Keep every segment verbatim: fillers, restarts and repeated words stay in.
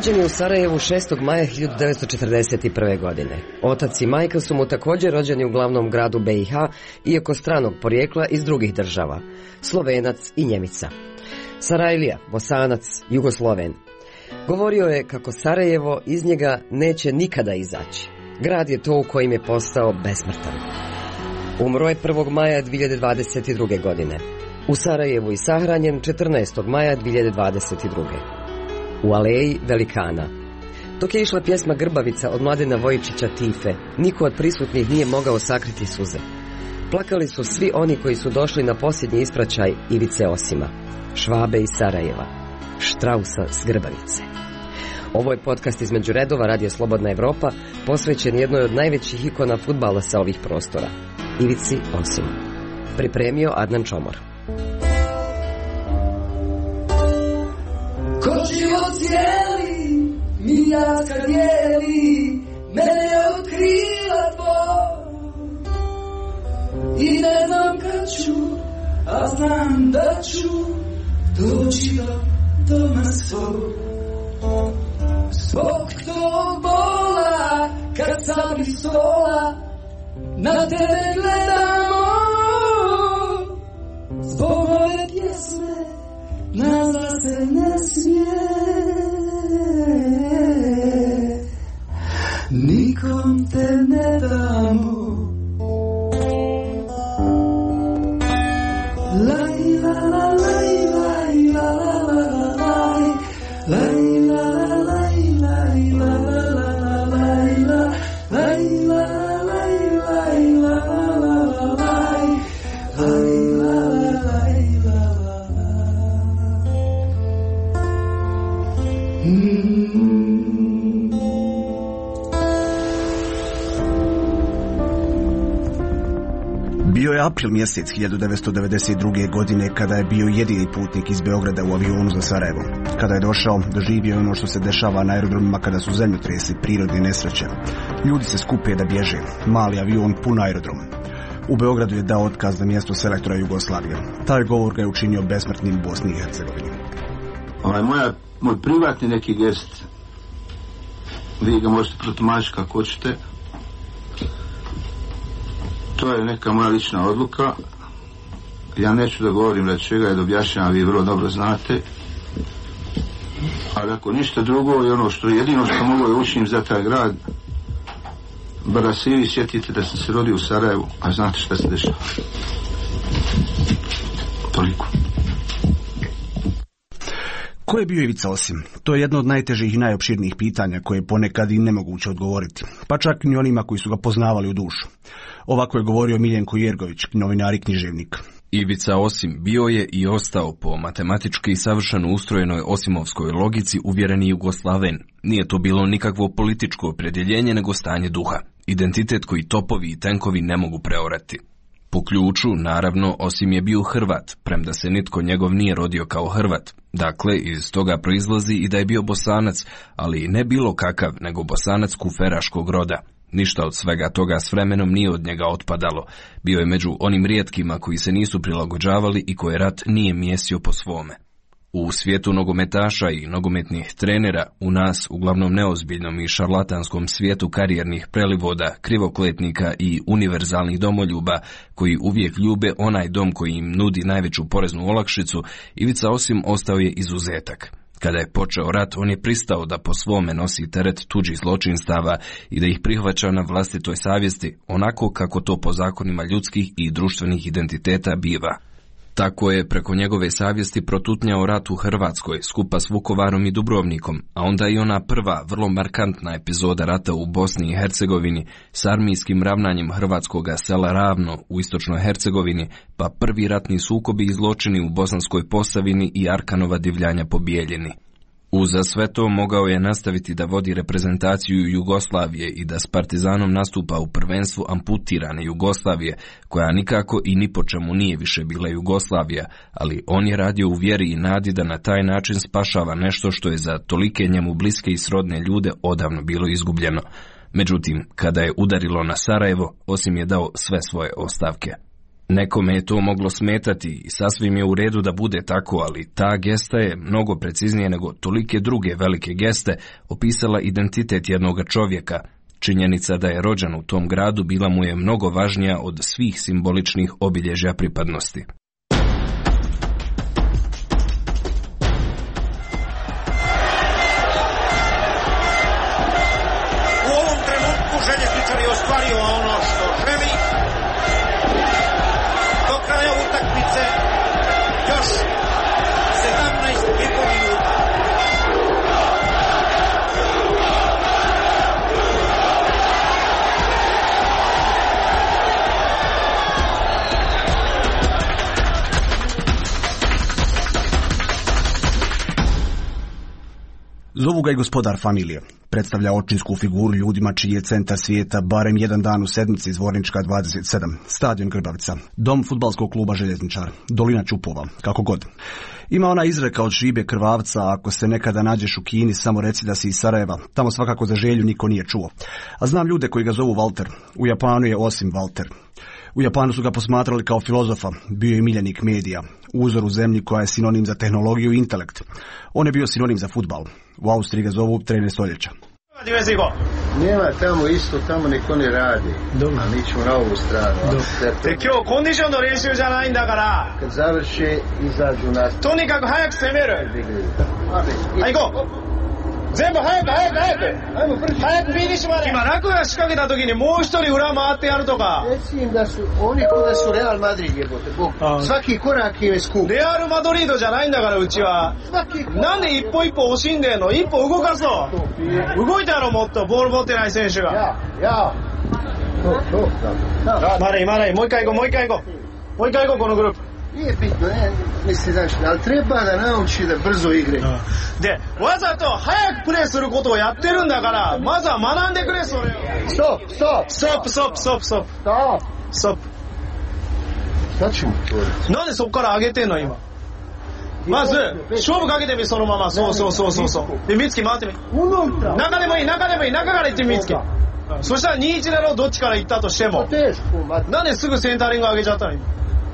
Rođen je u Sarajevu šestog maja hiljadu devetsto četrdeset prve. godine. Otac i majka su mu također rođeni u glavnom gradu B i H, iako stranog porijekla iz drugih država, Slovenac i Njemica. Sarajlija, Bosanac, Jugosloven. Govorio je kako Sarajevo iz njega neće nikada izaći. Grad je to u kojim je postao besmrtan. Umro je prvog maja dvije hiljade dvadeset druge. godine. U Sarajevu i sahranjen četrnaestog maja dvije hiljade dvadeset druge. u Aleji velikana. Dok je išla pjesma Grbavica od Mladena Vojičića Tife, niko od prisutnih nije mogao sakriti suze. Plakali su svi oni koji su došli na posljednji ispraćaj Ivice Osima, Švabe iz Sarajeva, Štrausa s Grbavice. Ovo je podcast između redova Radija Slobodna Evropa, posvećen jednoj od najvećih ikona fudbala sa ovih prostora, Ivici Osimu. Pripremio Adnan Čomor. Ko život cijeli, miljatka dijeli, mene otkriva tvoj. I ne znam kad ću, a znam da ću doći do doma svoj. Zbog tog bola, kad sam iz stola, na tebe gledamo. Zbog ove pjesme, nazva se ne smije. Nikom te ne damo. Laj, la, la, laj, laj, la, la, la, laj, laj, la, la, laj, laj, la, la, la, laj, la, laj, la, laj, laj, la, la, la, laj, laj, la, laj, la, la. Bio je april mjesec hiljadu devetsto devedeset druge. godine kada je bio jedini putnik iz Beograda u avionu za Sarajevo. Kada je došao, doživio ono što se dešava na aerodromima kada su zemljotresi, prirodne nesreće. Ljudi se skupe da bježe. Mali avion, pun aerodrom. U Beogradu je dao otkaz na mjesto selektora Jugoslavije. Taj govor ga je učinio besmrtnim u Bosni i Hercegovini. Ovaj moja, moj privatni neki gest, vi ga možete protumačiti kako hoćete. To je neka moja lična odluka. Ja neću da govorim da čega je da objašnjam, vi vrlo dobro znate. Ali ako ništa drugo, je ono što jedino što mogu da učinim za taj grad, bar da se i vi sjetite da sam se rodio u Sarajevu, a znate šta se dešava. Toliko. Ko je bio Ivica Osim? To je jedno od najtežih i najopširnijih pitanja koje je ponekad i nemoguće odgovoriti, pa čak ni onima koji su ga poznavali u dušu. Ovako je govorio Miljenko Jergović, novinar i književnik. Ivica Osim bio je i ostao po matematički savršeno ustrojenoj osimovskoj logici uvjereni Jugoslaven. Nije to bilo nikakvo političko opredjeljenje, nego stanje duha. Identitet koji topovi i tenkovi ne mogu preorati. Po ključu, naravno, Osim je bio Hrvat, premda se nitko njegov nije rodio kao Hrvat. Dakle, iz toga proizlazi i da je bio Bosanac, ali ne bilo kakav, nego Bosanac kuferaškog roda. Ništa od svega toga s vremenom nije od njega otpadalo. Bio je među onim rijetkima koji se nisu prilagođavali i koje rat nije mjesio po svome. U svijetu nogometaša i nogometnih trenera, u nas, uglavnom neozbiljnom i šarlatanskom svijetu karijernih prelivoda, krivokletnika i univerzalnih domoljuba, koji uvijek ljube onaj dom koji im nudi najveću poreznu olakšicu, Ivica Osim ostao je izuzetak. Kada je počeo rat, on je pristao da po svome nosi teret tuđih zločinstava i da ih prihvaća na vlastitoj savjesti, onako kako to po zakonima ljudskih i društvenih identiteta biva. Tako je preko njegove savjesti protutnjao rat u Hrvatskoj, skupa s Vukovarom i Dubrovnikom, a onda i ona prva, vrlo markantna epizoda rata u Bosni i Hercegovini s armijskim ravnanjem hrvatskoga sela Ravno u istočnoj Hercegovini, pa prvi ratni sukobi i zločini u Bosanskoj Posavini i Arkanova divljanja po Bijeljini. Uza sve to mogao je nastaviti da vodi reprezentaciju Jugoslavije i da s Partizanom nastupa u prvenstvu amputirane Jugoslavije, koja nikako i ni po čemu nije više bila Jugoslavija, ali on je radio u vjeri i nadi da na taj način spašava nešto što je za tolike njemu bliske i srodne ljude odavno bilo izgubljeno. Međutim, kada je udarilo na Sarajevo, Osim je dao sve svoje ostavke. Nekome je to moglo smetati i sasvim je u redu da bude tako, ali ta gesta je mnogo preciznije nego tolike druge velike geste opisala identitet jednoga čovjeka. Činjenica da je rođen u tom gradu bila mu je mnogo važnija od svih simboličnih obilježja pripadnosti. U ovom trenutku željezničar je ostvario ono što želi. Do kraja utakmice još sedamnaest i po minuta. Zovu ga i gospodar familije. Predstavlja očinsku figuru ljudima čiji je centar svijeta barem jedan dan u sedmici Zvornička dvadeset sedam, stadion Grbavica, dom fudbalskog kluba Željezničar, dolina Čupova, kako god. Ima ona izreka od šibe krvavca, ako se nekada nađeš u Kini, samo reci da si iz Sarajeva. Tamo svakako za Želju niko nije čuo. A znam ljude koji ga zovu Walter. U Japanu je Osim Walter. U Japanu su ga posmatrali kao filozofa, bio je miljenik medija, uzor u zemlji koja je sinonim za tehnologiju i intelekt. On je bio sinonim za fudbal. U Austriji ga zovu trener stoljeća. Nema tamo isto, tamo niko ne radi. Dobro. A mi ćemo na ovu stranu. Kad završe, izađu nas. To nikako hajak se meru. Ajgo! 全部早く早く早く早くフィニッシュまで今ラクが仕掛けた時にもう一人裏回ってやるとか Recim da su oni ko da su Real Madrid jebote svaki korak im je skup レアルマドリードじゃないんだからうちはなんで一歩一歩惜しんでんの一歩動かそう動いたやろもっとボール持ってない選手がいやいやまだいまだいもう一回行こうもう一回行こうもう一回行こうこのグループNije bitno, ne, misli, znači, ali treba da nauči da brzo igre. で、わざと早くプレーすることをやってるんだから、まずは学んでくれ、それを。ストップ、ストップ、ストップ、ストップ、ストップ、ストップ。ストップ。何ちゅうなんでそこから上げてんの、今。まず、勝負かけてみ、そのまま。そうそうそうそうそう。で、美月回ってみ。中でもいい、中でもいい、中から行ってみ、美月。そしたらにたいいちだろう、どっちから行ったとしても。なんですぐセンタリング上げちゃったの、今。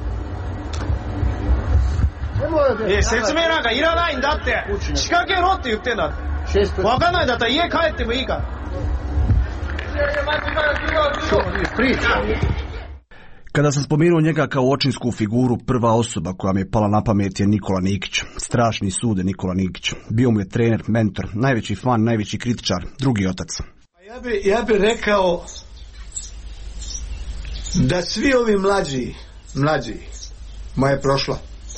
え説明なんかいらないんだって仕掛けろって言ってんだって分かんないんだったら家帰ってもいいから Kada sam spomenuo njega kao očinsku figuru, prva osoba koja mi je pala na pamet je Nikola Nikić. Strašni sude Nikola Nikić. Bio mu je trener, mentor, najveći fan, najveći kritičar, drugi otac. Ja bi, ja bi rekao da svi ovi mlađi, mlađi, moja je prošla,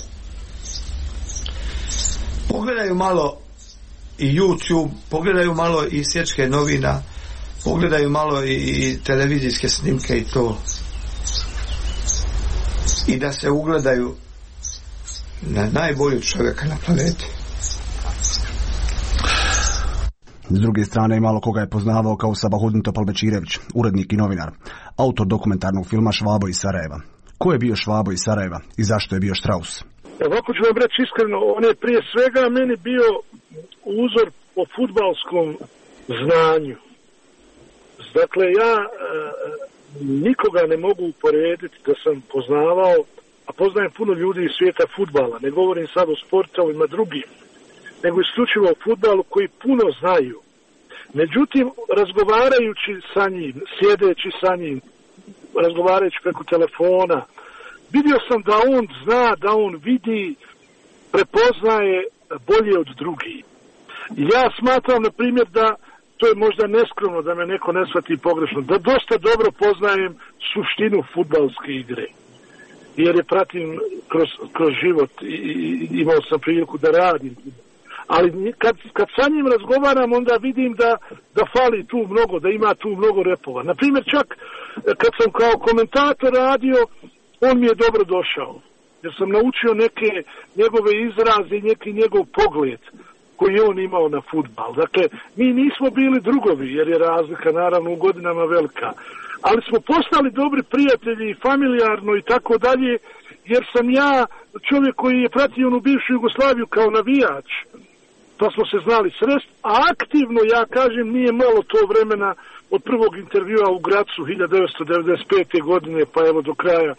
pogledaju malo i YouTube, pogledaju malo i sječke novina, pogledaju malo i televizijske snimke i to. I da se ugledaju na najboljeg čovjeka na planeti. S druge strane, malo koga je poznavao kao Sabahudin Topalbečirević, urednik i novinar, autor dokumentarnog filma Švabo iz Sarajeva. Ko je bio Švabo iz Sarajeva i zašto je bio Strauss? Ovako ću vam reći iskreno, on je prije svega meni bio uzor po fudbalskom znanju. Dakle, ja e, nikoga ne mogu uporediti da sam poznavao, a poznajem puno ljudi iz svijeta fudbala, ne govorim sad o sportovima drugim, nego isključivo o fudbalu koji puno znaju. Međutim, razgovarajući sa njim, sjedeći sa njim, razgovarajući preko telefona, vidio sam da on zna, da on vidi, prepoznaje bolje od drugih. Ja smatram, na primjer, da to je možda neskromno da me neko ne shvati pogrešno, da dosta dobro poznajem suštinu fudbalske igre. Jer je pratim kroz, kroz život i, i imao sam priliku da radim. Ali kad, kad sa njim razgovaram, onda vidim da, da fali tu mnogo, da ima tu mnogo repova. Na primjer, čak kad sam kao komentator radio, on mi je dobro došao, jer sam naučio neke njegove izraze i neki njegov pogled koji je on imao na fudbal. Dakle, mi nismo bili drugovi, jer je razlika naravno u godinama velika, ali smo postali dobri prijatelji i familijarno i tako dalje, jer sam ja čovjek koji je pratio onu bivšu Jugoslaviju kao navijač, pa smo se znali srest, a aktivno, ja kažem, nije malo to vremena od prvog intervjua u Gracu hiljadu devetsto devedeset pete. godine, pa evo do kraja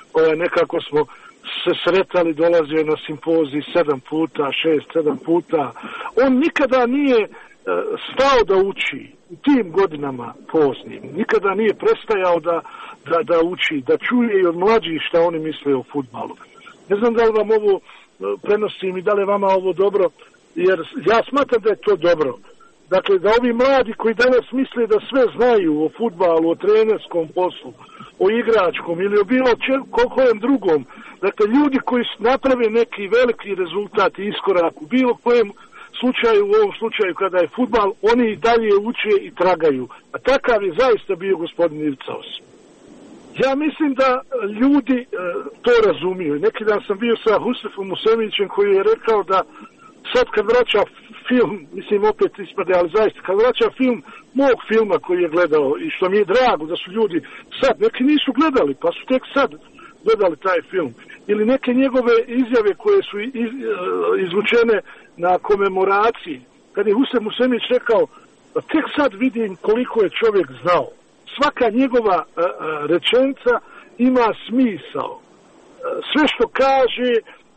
ovaj, nekako smo se sretali, dolazio na simpozij sedam puta, šest, sedam puta. On nikada nije uh, stao da uči u tim godinama poznim. Nikada nije prestajao da, da, da uči, da čuje i od mlađih šta oni misle o fudbalu. Ne znam da li vam ovo uh, prenosim i da li je vama ovo dobro, jer ja smatram da je to dobro. Dakle, da ovi mladi koji danas misle da sve znaju o fudbalu, o trenerskom poslu, o igračkom ili o bilo kojem drugom, dakle, ljudi koji naprave neki veliki rezultat i iskorak u bilo kojem slučaju, u ovom slučaju kada je fudbal, oni i dalje uče i tragaju. A takav je zaista bio gospodin Ivica Osip. Ja mislim da ljudi e, to razumiju. Neki dan sam bio sa Husefom Musemićem koji je rekao da sad kad vraća film, mislim opet ispade, ali zaista, kad vraća film mog filma koji je gledao i što mi je drago da su ljudi sad, neki nisu gledali, pa su tek sad gledali taj film. Ili neke njegove izjave koje su iz, izvučene na komemoraciji. Kad je Husem Musemić rekao, tek sad vidim koliko je čovjek znao. Svaka njegova a, a, rečenica ima smisao. A, sve što kaže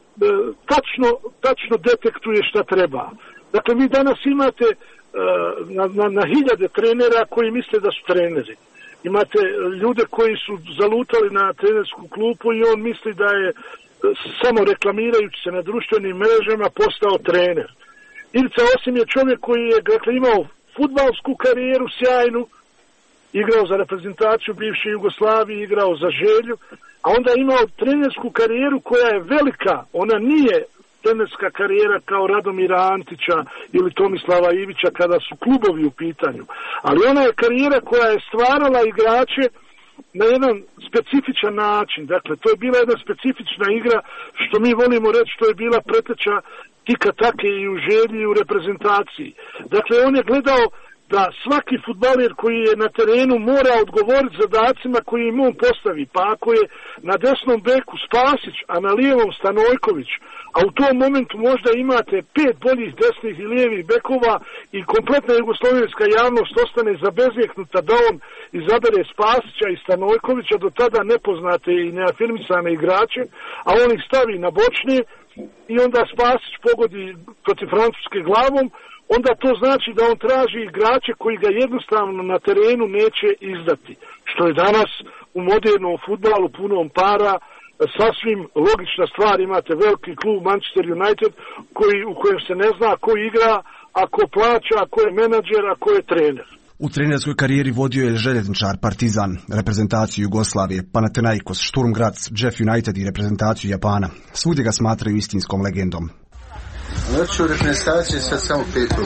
tačno, tačno detektuje šta treba. Dakle, vi danas imate uh, na, na, na hiljade trenera koji misle da su treneri. Imate ljude koji su zalutali na trenersku klupu i on misli da je uh, samo reklamirajući se na društvenim mrežama postao trener. Ivica Osim je čovjek koji je, dakle, imao fudbalsku karijeru sjajnu, igrao za reprezentaciju bivše Jugoslavije, igrao za Želju, a onda imao trenersku karijeru koja je velika. Ona nije trenerska karijera kao Radomira Antića ili Tomislava Ivića kada su klubovi u pitanju. Ali ona je karijera koja je stvarala igrače na jedan specifičan način. Dakle, to je bila jedna specifična igra, što mi volimo reći, što je bila preteča tika take i u Želji i u reprezentaciji. Dakle, on je gledao da svaki fudbaler koji je na terenu mora odgovoriti zadacima koji im on postavi. Pa ako je na desnom beku Spasić, a na lijevom Stanojković, a u tom momentu možda imate pet boljih desnih i lijevih bekova i kompletna jugoslovenska javnost ostane zabezjeknuta da on izabere Spasića i Stanojkovića, do tada nepoznate i neafirmisane igrače, a on ih stavi na bočne i onda Spasić pogodi protiv Francuske glavom, onda to znači da on traži igrače koji ga jednostavno na terenu neće izdati. Što je danas u modernom fudbalu punom para sasvim logična stvar. Imate veliki klub Manchester United koji, u kojem se ne zna ko igra, a ko plaća, a ko je menadžer, a ko je trener. U trenerskoj karijeri vodio je željezničar, Partizan, reprezentaciju Jugoslavije, Panathinaikos, Sturm Graz, Jeff United i reprezentaciju Japana. Svugdje ga smatraju istinskom legendom. Znači u reprezentaciji sad samo petog.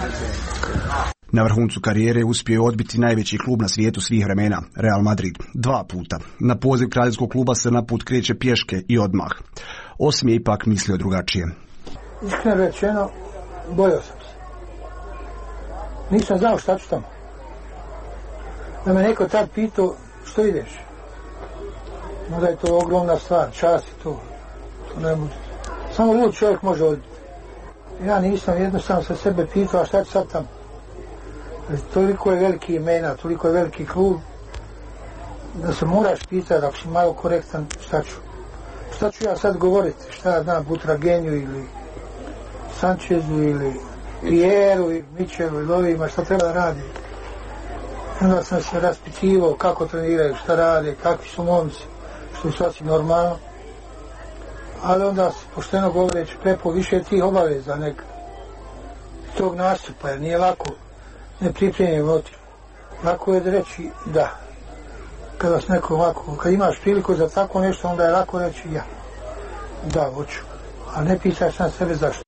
Na vrhuncu karijere uspio je odbiti najveći klub na svijetu svih vremena, Real Madrid, dva puta. Na poziv kraljevskog kluba se na put kreće pješke i odmah. Osim je ipak mislio drugačije. Iskreno rečeno, bojao sam se. Nisam znao šta ću tamo. Da me neko tad pitao, što ideš? No da je to ogromna stvar, čast je to. To ne može. Samo lud čovjek može odbiti. Ja nisam, jednostavno sa sebe pitao, a šta ću sad tamo? Toliko je veliki imena, toliko je veliki klub, da se moraš pitati, ako si malo korektan, šta ću? Šta ću ja sad govoriti? Šta ja znam, Butragenju ili Sančezu ili Pieru ili Mičelu ili ovima, šta treba da radi? Onda sam se raspitivao kako treniraju, šta rade, kakvi su momci, što je sasvim normalno. Ali onda, pošteno govoreći, Pepo, više tih obaveza neka tog nastupa, jer nije lako nepripremljen motiv. Lako je da reći da. Kada vas neko ovako, kad imaš priliku za tako nešto, onda je lako reći ja. Da, hoću. Ali ne pitaš na sebe zašto.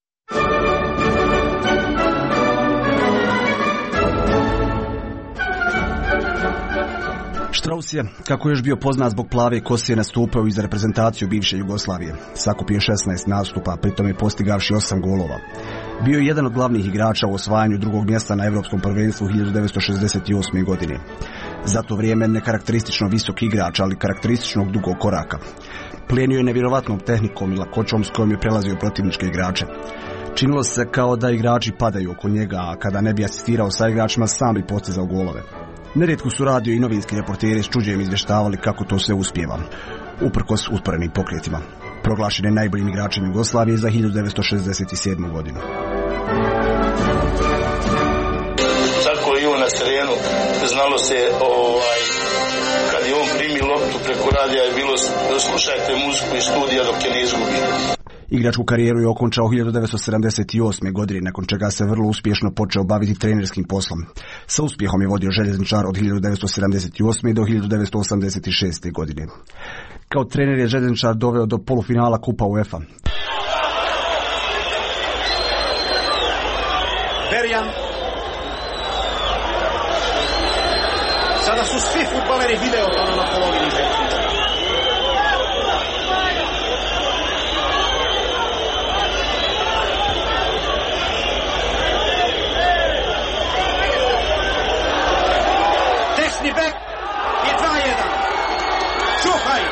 Strauss je, kako je još bio poznat zbog plave kose, nastupao i za reprezentaciju bivše Jugoslavije. Sakupio šesnaest nastupa, pritom je postigavši osam golova. Bio je jedan od glavnih igrača u osvajanju drugog mjesta na Europskom prvenstvu hiljadu devetsto šezdeset osme. godine. Za to vrijeme nekarakteristično visok igrač, ali karakterističnog dugog koraka. Plijenio je nevjerovatnom tehnikom i lakoćom s kojom je prelazio protivničke igrače. Činilo se kao da igrači padaju oko njega, a kada ne bi asistirao sa igračima, sam bi postizao golove. Nerijetko su radio i novinski reporteri s čuđenjem izvještavali kako to sve uspijeva, uprkos usporenim pokretima. Proglašen je najboljim igračem Jugoslavije za hiljadu devetsto šezdeset sedmu. godinu. Tako i on na terenu, znalo se, ovaj, kad je on primio loptu preko radija je bilo slušajte muziku iz studija dok je ne izgubite. Igračku karijeru je okončao hiljadu devetsto sedamdeset osme. godine, nakon čega se vrlo uspješno počeo baviti trenerskim poslom. Sa uspjehom je vodio Željezničar od hiljadu devetsto sedamdeset osme. do hiljadu devetsto osamdeset šeste. godine. Kao trener je Željezničar doveo do polufinala Kupa UEFA. Berjan. Sada su svi fudbaleri Videotona na polovini Željezničara. Desni bek i dva jedan. Čuhaj.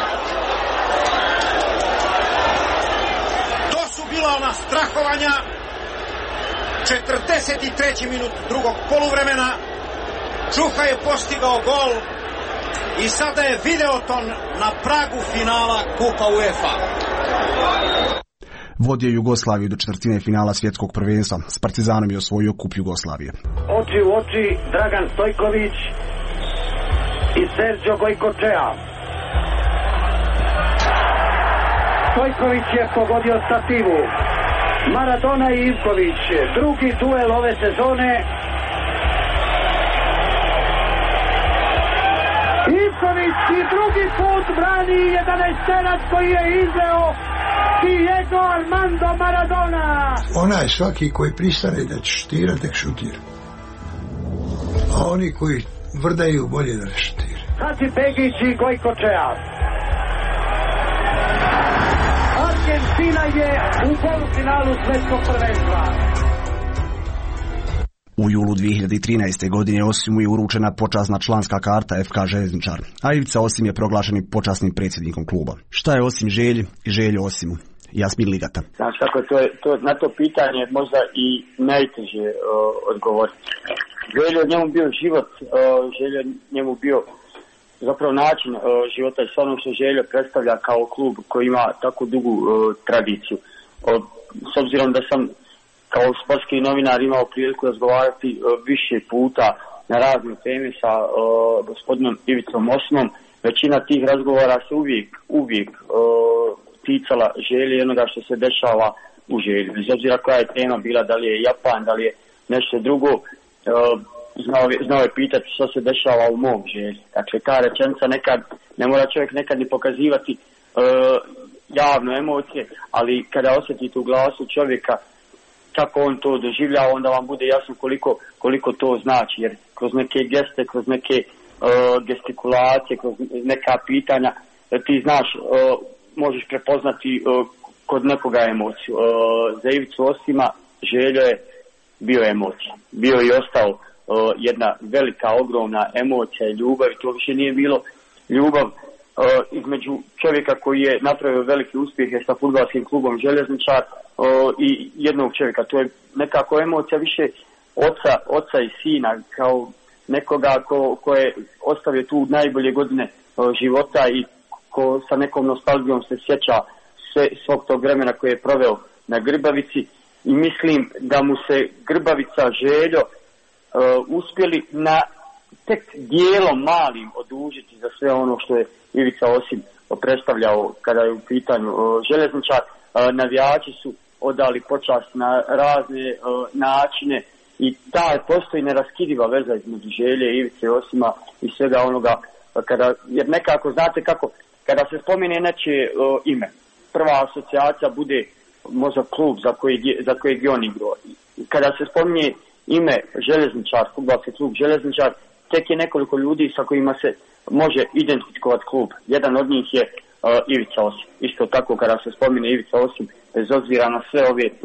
To su bila ona strahovanja. četrdeset treći minut drugog poluvremena. Čuha je postigao gol i sada je Videoton na pragu finala Kupa UEFA. Vodio Jugoslaviju do četvrtine finala svjetskog prvenstva. S Partizanom je osvojio Kup Jugoslavije. Oči u oči Dragan Stojković i Sergio Gojkočea. Stojković je pogodio stativu. Maradona i Ivković, drugi duel ove sezone. Ivković i drugi put brani jedanaesterac koji je izveo Diego Armando Maradona. Onaj svaki koji pristane da će šutira, tek šutira. A oni koji vrdaju, bolje da ne šutira. Hadži Begić i Gojkočea. Argentina je u polufinalu svjetskog prvenstva. U julu dvije hiljade trinaeste. godine Osimu je uručena počasna članska karta F K Željezničar, a Ivica Osim je proglašen počasnim predsjednikom kluba. Šta je Osim Želji i Željo Osimu? Jasmin Ligata. Znaš kako, to je, to, na to pitanje možda i najteže uh, odgovoriti. Željo njemu bio život, uh, Željo njemu bio zapravo način uh, života i sve ono što Željo predstavlja kao klub koji ima tako dugu uh, tradiciju. Uh, s obzirom da sam kao sportski novinar imao priliku razgovarati uh, više puta na razne teme sa uh, gospodinom Ivicom Osimom, većina tih razgovora se uvijek, uvijek uh, ticala Želje i onoga što se dešava u Želji. Bez obzira koja je tema bila, da li je Japan, da li je nešto drugo, uh, znao, znao je pitati što se dešava u mom Želji. Dakle, ta rečenica nekad, ne mora čovjek nekad ni pokazivati uh, javno emocije, ali kada osjetite u glasu čovjeka kako on to doživljava, onda vam bude jasno koliko, koliko to znači, jer kroz neke geste, kroz neke uh, gestikulacije, kroz neka pitanja, ti znaš, uh, možeš prepoznati uh, kod nekoga emociju. Uh, za Ivicu Osima Željo je bio emocija. Bio i ostao uh, jedna velika, ogromna emocija i ljubav, i to više nije bilo ljubav uh, između čovjeka koji je napravio veliki uspjehe sa fudbalskim klubom Željezničar uh, i jednog čovjeka. To je nekako emocija više oca, oca i sina, kao nekoga ko, ko je ostavio tu najbolje godine uh, života i ko sa nekom nostalgijom se sjeća sve, svog tog vremena koje je proveo na Grbavici, i mislim da mu se Grbavica, Željo uh, uspjeli na tek dijelom malim odužiti za sve ono što je Ivica Osim predstavljao kada je u pitanju uh, Željezničar. Uh, navijači su odali počast na razne uh, načine i ta postoji neraskidiva veza između Želje i Ivice Osima i svega onoga, uh, kada, jer nekako znate kako, kada se spomene nečije uh, ime, prva asocijacija bude možda klub za kojeg je, za kojeg je on igrao. Kada se spominje ime Željezničar, fudbalski klub Željezničar, tek je nekoliko ljudi sa kojima se može identifikovati klub. Jedan od njih je uh, Ivica Osim. Isto tako kada se spomine Ivica Osim, bez obzira na sve ove uh,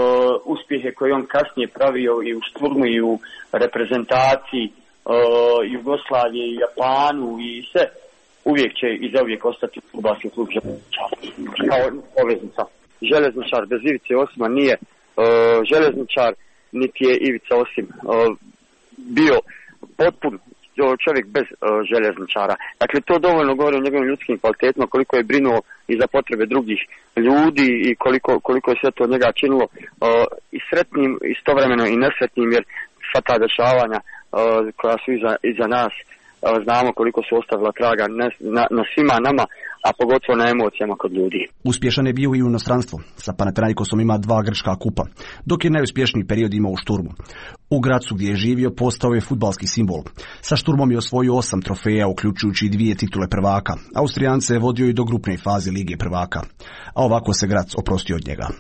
uspjehe koje on kasnije pravio i u Šturmu i u reprezentaciji uh, Jugoslavije i Japanu i sve, uvijek će i zauvijek ostati fudbalski klub Željezničar. Kao poveznica. Željezničar bez Ivice Osima nije uh, Željezničar, niti je Ivica Osim uh, bio potpun čovjek bez uh, željezničara. Dakle, to dovoljno govori o njegovim ljudskim kvalitetima, koliko je brinuo i za potrebe drugih ljudi i koliko, koliko je sve to od njega činilo uh, i sretnim, istovremeno i nesretnim, jer sva ta dešavanja uh, koja su iza, iza nas, uh, znamo koliko su ostavila traga na, na, na svima nama, a pogotovo na emocijama kod ljudi. Uspješan je bio i u inostranstvu. Sa Panathinaikosom ima dva grčka kupa, dok je najuspješniji period imao u Šturmu. U Gracu gdje je živio postao je fudbalski simbol. Sa Šturmom je osvojio osam trofeja, uključujući i dvije titule prvaka. Austrijance je vodio i do grupne faze Lige prvaka. A ovako se Grac oprostio od njega.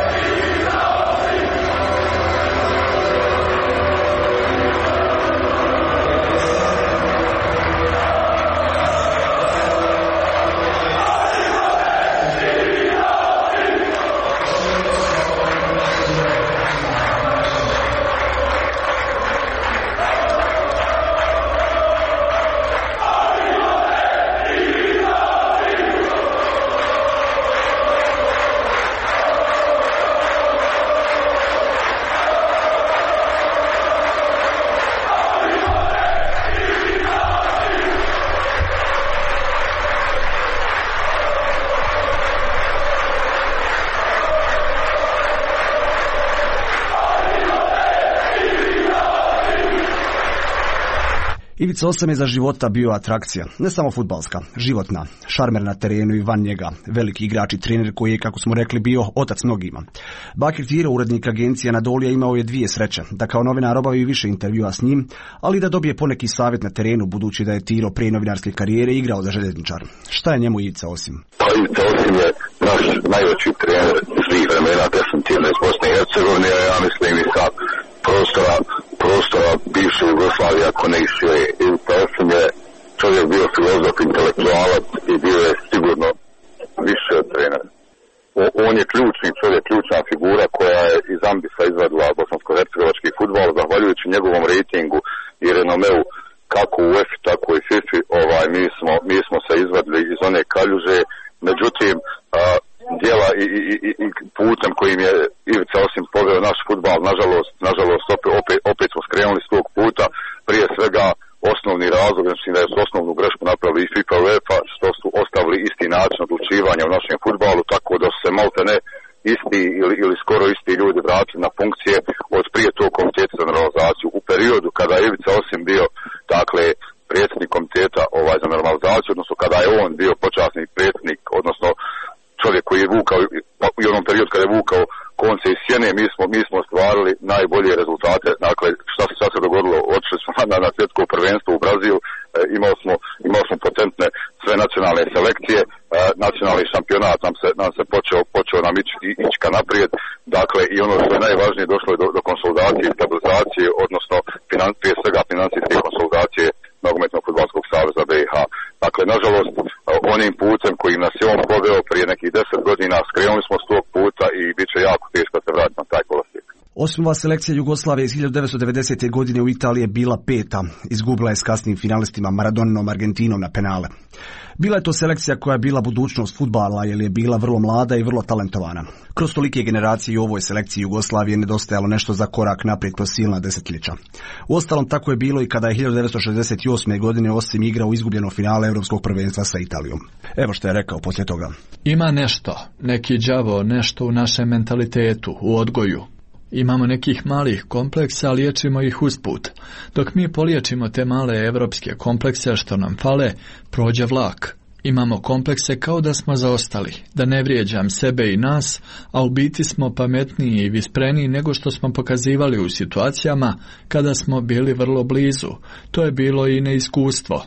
Ivica Osam je za života bio atrakcija, ne samo fudbalska, životna, šarmer na terenu i van njega, veliki igrač i trener koji je, kako smo rekli, bio otac mnogima. Bakir Tiro, urednik agencije Anadolija, imao je dvije sreće, da kao novinar obavi više intervjua s njim, ali da dobije poneki savjet na terenu, budući da je Tiro prije novinarske karijere igrao za željezničar. Šta je njemu Ivica Osim? Pa Ivica Osim je naš najveći trener svih vremena, definitivno iz Bosne i Hercegovine, ja mislim i sa prostora, prostora bivše Jugoslavije, ako ne i šire. Ivica Osim je čovjek bio filozof, intelektualac i bio je sigurno više od trenera. On je ključni čovjek, ključna figura koja je iz Ambisa izvadila bosansko-hercegovački fudbal, zahvaljujući njegovom rejtingu i renomeu kako u UEFA tako i FIFA, ovaj, mi, smo, mi smo se izvadili iz one kaljuže, međutim a, djela i, i, i, i putem kojim je Ivica Osim poveo naš fudbal, nažalost, nažalost opet, opet, opet smo skrenuli s tog puta, prije svega osnovni razlog, znači da je osnovnu grešku napravili i FIFA i UEFA, što su ostavili isti način odlučivanja u našem fudbalu, tako da su se malte ne isti ili, ili skoro isti ljudi vratili na funkcije od prije tog komiteta za normalizaciju. U periodu kada je Ivica Osim bio, dakle, predsjednik komiteta ovaj, za normalizaciju, odnosno kada je on bio počasni predsjednik, odnosno čovjek koji je vukao, u onom periodu kada je vukao konce iz sjene, mi smo, mi smo ostvarili najbolje rezultate. Dakle, šta se sad se dogodilo? Otišli smo na, na svjetsko prvenstvo u Brazil, e, imali smo, imali smo potentne sve nacionalne selekcije, e, nacionalni šampionat nam se, nam se počeo, počeo nam ići, ići ka naprijed. Dakle, i ono što je najvažnije, došlo je do, do konsolidacije i stabilizacije, odnosno finan, prije svega financijske konsolidacije Nogometnog fudbalskog saveza B i H. Dakle, nažalost, onim putem kojim nas je on poveo prije nekih deset godina, skrenuli smo s tog puta i bit će jako teško se vratiti na taj kolosijek. Osmova selekcija Jugoslavije iz hiljadu devetsto devedesete. godine u Italiji je bila peta. Izgubila je s kasnim finalistima Maradonom Argentinom na penale. Bila je to selekcija koja je bila budućnost fudbala jer je bila vrlo mlada i vrlo talentovana. Kroz tolike generacije i u ovoj selekciji Jugoslavije nedostajalo nešto za korak naprijed kroz silna desetljeća. Uostalom tako je bilo i kada je hiljadu devetsto šezdeset osme. godine Osim igrao izgubljeno finale Europskog prvenstva sa Italijom. Evo što je rekao poslije toga. Ima nešto, neki đavo, nešto u našem mentalitetu, u odgoju. Imamo nekih malih kompleksa, liječimo ih usput. Dok mi poliječimo te male evropske komplekse što nam fale, prođe vlak. Imamo komplekse kao da smo zaostali, da ne vrijeđam sebe i nas, a u biti smo pametniji i vispreniji nego što smo pokazivali u situacijama kada smo bili vrlo blizu. To je bilo i neiskustvo.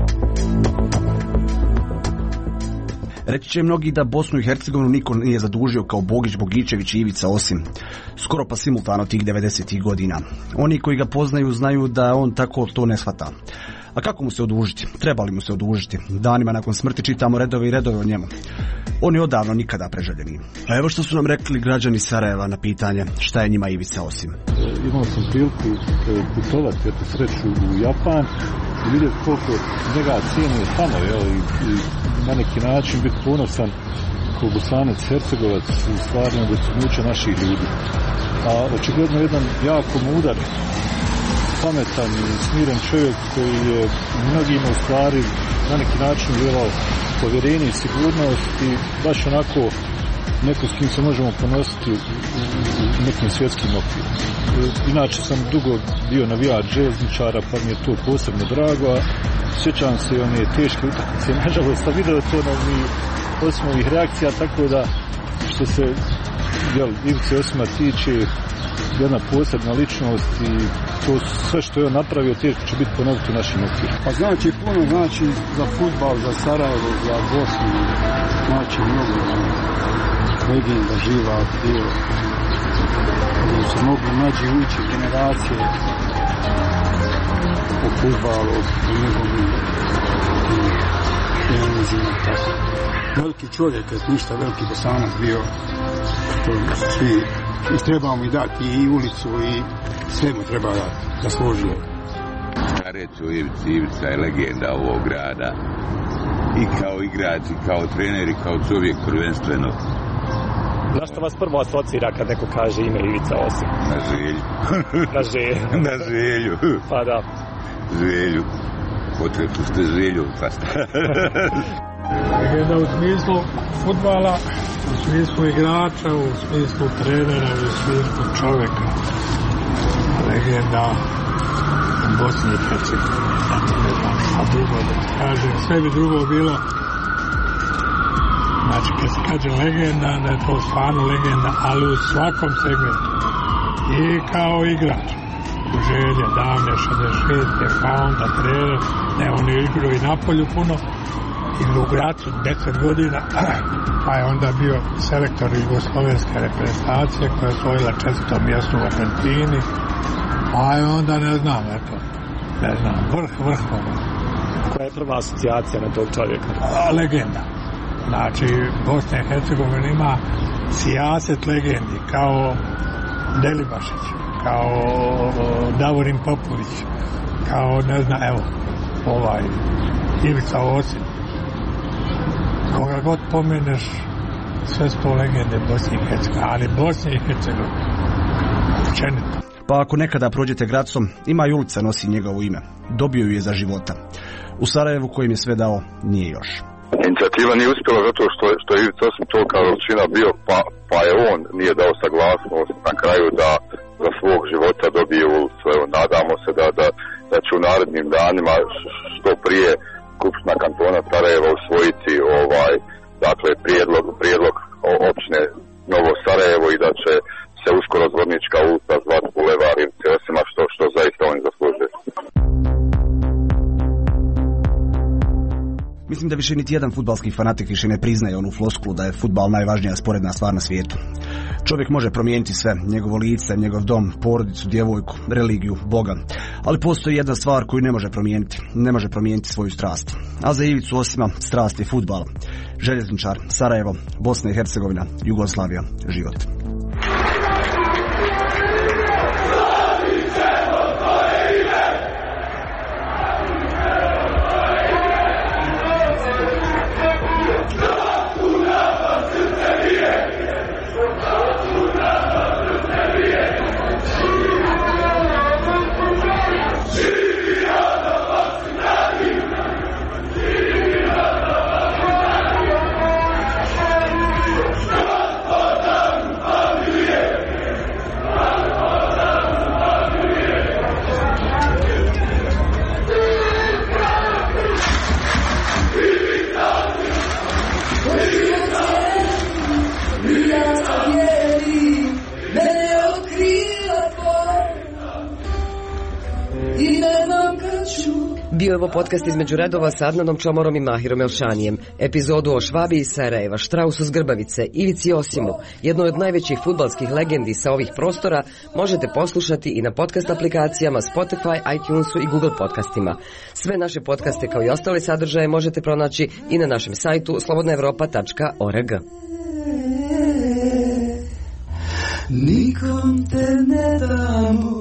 Reći će mnogi da Bosnu i Hercegovinu niko nije zadužio kao Bogić, Bogičević i Ivica Osim. Skoro pa simultano tih devedesetih godina. Oni koji ga poznaju znaju da on tako to ne shvata. A kako mu se odužiti? Trebali mu se odužiti. Danima nakon smrti čitamo redove i redove o njemu. On je odavno nikada preželjeni. A evo što su nam rekli građani Sarajeva na pitanje šta je njima Ivica Osim. Imao sam priliku putovati, eto, sreću u Japan i vidjeti koliko njega cijenuje tamo, jel, i, i na neki način biti ponosan kao Bosanac, Hercegovac u stvarnom dostignuću naših ljudi. A očigledno jedan jako mudar pametan i smiren čovjek koji je mnogima u stvari na neki način ulivao povjerenje i sigurnost i baš onako neko s kim se možemo ponositi u nekim svjetskim okvirima. Inače sam dugo bio navijač željezničara, pa mi je to posebno drago, a sjećam se one teške utakmice, nažalost sam video to na mi osim ovih reakcija, tako da što se jel, Ivice Osima tiče, jedna posebna ličnost i to sve što je on napravio teško će biti ponoviti u našim okvirima. Pa znači puno znači za fudbal, za Sarajevo, za Bosnu, znači mnogo legenda živa bio, gdje su mogli mlađi ući generacije o fudbalu, o njegovim trenizima, tako. Veliki čovjek, ništa veliki Bosanac bio, to svi i trebamo mi dati i ulicu i sve mu treba dati, zaslužio. Reći u Ivici, Ivica je legenda ovog grada i kao igrač, i kao trener, i kao čovjek prvenstveno. Na što vas prvo asocira kad neko kaže ime Ivica Osim? Na Želju. Na Želju. Na Želju. Pa da. Želju. Potrebu ste Želju, pa šta? Legenda u smislu fudbala, u smislu igrača, u smislu trenera, u smislu čovjeka. Legenda u Bosni i Hercegovini. Ne znam šta drugo da kažem. Sve bi drugo bilo. Znači, kad se kaže legenda, da je to stvarno legenda, ali u svakom segmentu. I kao igrač. U Želje, davne, šezdeset šeste, pa onda trener. Ne, on je igrao i na polju puno. Igrao u Gracu deset godina, pa je onda bio selektor jugoslovenske reprezentacije koja je osvojila četvrto mjesto u Argentini, pa je onda ne znam, eto, ne znam, vrh vrhova. Koja je prva asocijacija na tog čovjeka? A, legenda. Znači, Bosna i Hercegovina ima sijaset legendi, kao Delibašić, kao Davorin Popović, kao, ne znam, evo, ovaj, Ivica Osim. Koga god pomeneš, sve sto legende Bosne i Hercegovine, ali Bosne i Hercegovine, općenito. Pa ako nekada prođete Gracom, ima i ulica nosi njegovo ime. Dobio ju je za života. U Sarajevu kojim je sve dao, nije još. Inicijativa nije uspjela zato što, što je Ivica Osim tolika veličina bio, pa, pa je on nije dao saglasnost na kraju da za svog života dobije ulicu. Evo, nadamo se da, da, da će u narednim danima što prije Skupština kantona Sarajeva usvojiti ovaj, dakle, prijedlog, prijedlog općine Novo Sarajevo i da će se uskoro Zvornička ulica zvati Bulevar Ivice Osima, što, što zaista oni zaslužuju. Mislim da više niti jedan fudbalski fanatik više ne priznaje onu floskulu da je fudbal najvažnija sporedna stvar na svijetu. Čovjek može promijeniti sve, njegovo lice, njegov dom, porodicu, djevojku, religiju, Boga. Ali postoji jedna stvar koju ne može promijeniti. Ne može promijeniti svoju strast. A za Ivicu Osima strast je fudbal. Željezničar, Sarajevo, Bosna i Hercegovina, Jugoslavija, život. Bio je ovo podcast između redova sa Adnanom Čomorom i Mahirom Elšanijem. Epizodu o Švabi iz Sarajeva, Štrausu s Grbavice, Ivici Osimu, jednoj od najvećih fudbalskih legendi sa ovih prostora, možete poslušati i na podcast aplikacijama Spotify, iTunesu i Google podcastima. Sve naše podcaste kao i ostale sadržaje možete pronaći i na našem sajtu slobodna evropa tačka org. Nikom te ne damo